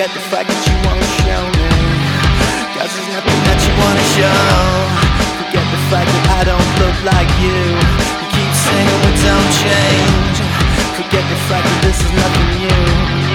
Forget the fact that you won't show me, 'cause there's nothing that you wanna show. Forget the fact that I don't look like you. You keep saying we don't change. Forget the fact that this is nothing new.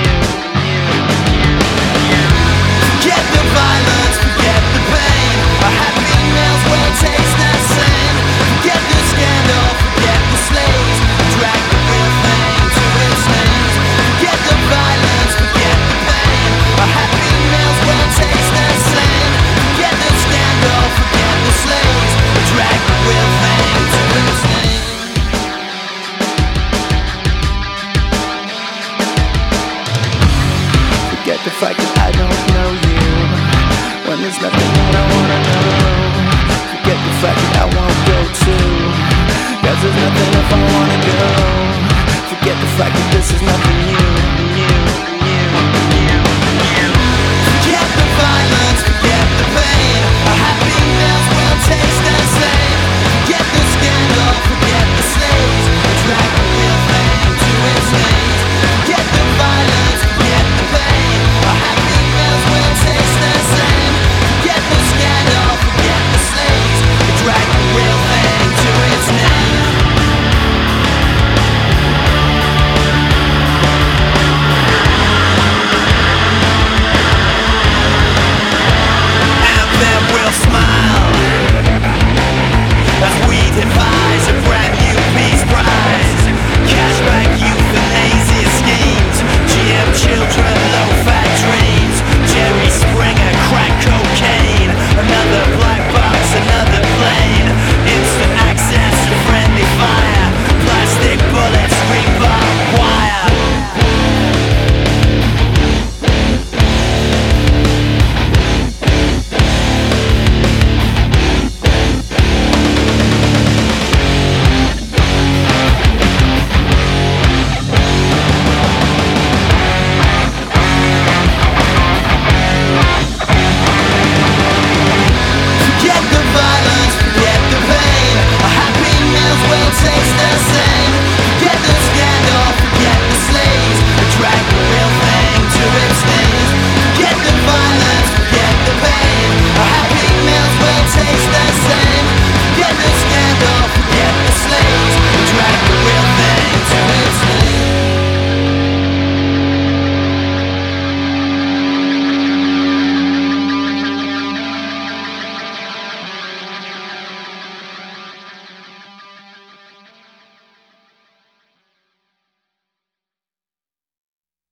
Forget the violence, forget the pain. Our happy meals will taste the same. Forget the scandal, forget the slaves. Drag the real thing to its names. Forget the violence, forget the pain. Our happy meals will taste the same. Forget the scandal, forget the slaves. Drag the real thing to its name. Forget the fact that I don't know you, when there's nothing that I wanna know. Forget the fact that I won't go too, 'cause there's nothing if I wanna go. Forget the fact that this is nothing